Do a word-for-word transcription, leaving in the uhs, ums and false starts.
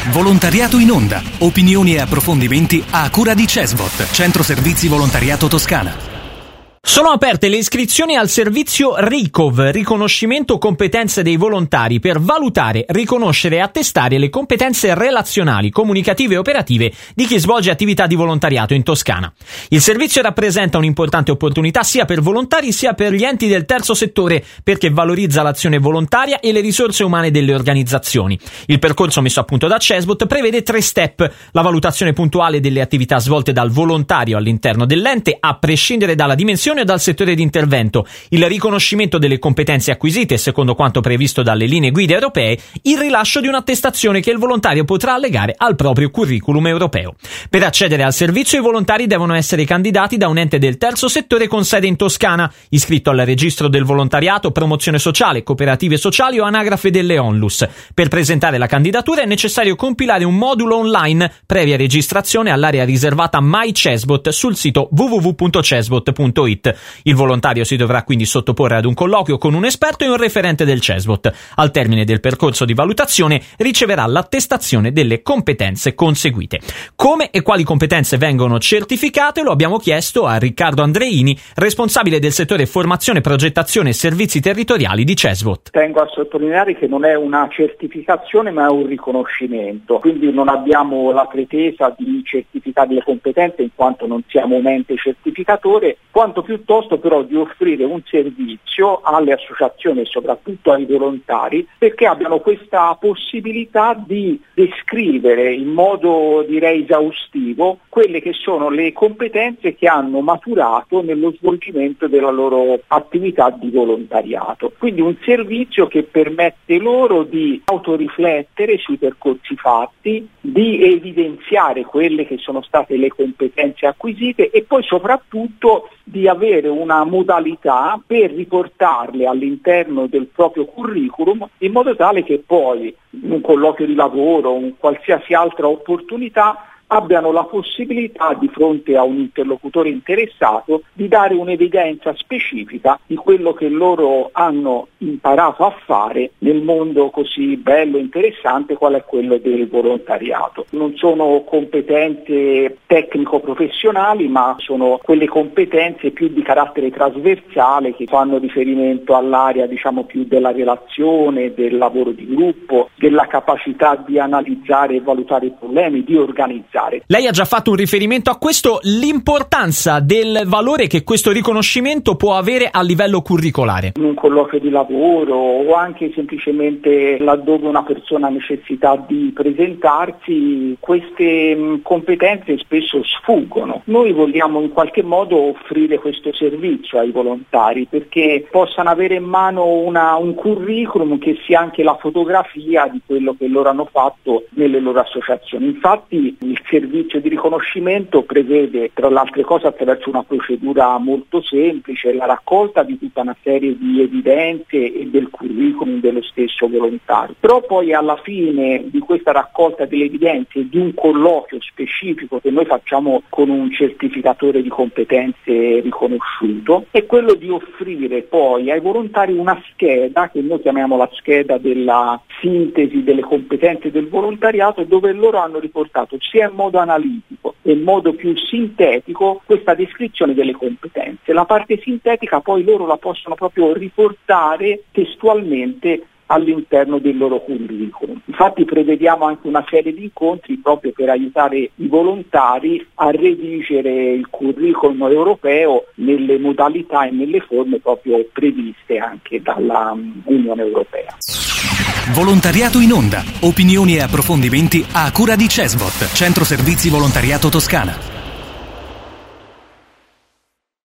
Volontariato in onda. Opinioni e approfondimenti a cura di Cesvot, Centro Servizi Volontariato Toscana. Sono aperte le iscrizioni al servizio RICOV, riconoscimento competenze dei volontari, per valutare, riconoscere e attestare le competenze relazionali, comunicative e operative di chi svolge attività di volontariato in Toscana. Il servizio rappresenta un'importante opportunità sia per volontari sia per gli enti del terzo settore, perché valorizza l'azione volontaria e le risorse umane delle organizzazioni. Il percorso messo a punto da Cesvot prevede tre step: la valutazione puntuale delle attività svolte dal volontario all'interno dell'ente, a prescindere dalla dimensione o dal settore di intervento, il riconoscimento delle competenze acquisite secondo quanto previsto dalle linee guida europee, il rilascio di un'attestazione che il volontario potrà allegare al proprio curriculum europeo. Per accedere al servizio i volontari devono essere candidati da un ente del terzo settore con sede in Toscana, iscritto al registro del volontariato, promozione sociale, cooperative sociali o anagrafe delle Onlus. Per presentare la candidatura è necessario compilare un modulo online previa registrazione all'area riservata My Cesvot sul sito w w w punto cesvot punto it. Il volontario si dovrà quindi sottoporre ad un colloquio con un esperto e un referente del Cesvot. Al termine del percorso di valutazione riceverà l'attestazione delle competenze conseguite. Come e quali competenze vengono certificate lo abbiamo chiesto a Riccardo Andreini, responsabile del settore formazione, progettazione e servizi territoriali di Cesvot. Tengo a sottolineare che non è una certificazione ma è un riconoscimento, quindi non abbiamo la pretesa di certificare le competenze in quanto non siamo un ente certificatore, quanto piuttosto però di offrire un servizio alle associazioni e soprattutto ai volontari perché abbiano questa possibilità di descrivere in modo direi esaustivo quelle che sono le competenze che hanno maturato nello svolgimento della loro attività di volontariato. Quindi un servizio che permette loro di autoriflettere sui percorsi fatti, di evidenziare quelle che sono state le competenze acquisite e poi soprattutto di avere una modalità per riportarle all'interno del proprio curriculum in modo tale che poi in un colloquio di lavoro o in qualsiasi altra opportunità abbiano la possibilità di fronte a un interlocutore interessato di dare un'evidenza specifica di quello che loro hanno imparato a fare nel mondo così bello e interessante qual è quello del volontariato. Non sono competenze tecnico-professionali ma sono quelle competenze più di carattere trasversale che fanno riferimento all'area diciamo più della relazione, del lavoro di gruppo, della capacità di analizzare e valutare i problemi, di organizzare. Lei ha già fatto un riferimento a questo, l'importanza del valore che questo riconoscimento può avere a livello curricolare. In un colloquio di lavoro o anche semplicemente laddove una persona ha necessità di presentarsi, queste mh, competenze spesso sfuggono. Noi vogliamo in qualche modo offrire questo servizio ai volontari perché possano avere in mano una, un curriculum che sia anche la fotografia di quello che loro hanno fatto nelle loro associazioni. Infatti il servizio di riconoscimento prevede, tra le altre cose, attraverso una procedura molto semplice, la raccolta di tutta una serie di evidenze e del curriculum dello stesso volontario. Però poi alla fine di questa raccolta delle evidenze e di un colloquio specifico che noi facciamo con un certificatore di competenze riconosciuto, è quello di offrire poi ai volontari una scheda, che noi chiamiamo la scheda della sintesi delle competenze del volontariato, dove loro hanno riportato sia in modo analitico e in modo più sintetico questa descrizione delle competenze. La parte sintetica poi loro la possono proprio riportare testualmente all'interno del loro curriculum. Infatti prevediamo anche una serie di incontri proprio per aiutare i volontari a redigere il curriculum europeo nelle modalità e nelle forme proprio previste anche dalla Unione Europea. Volontariato in onda. Opinioni e approfondimenti a cura di Cesvot, Centro Servizi Volontariato Toscana.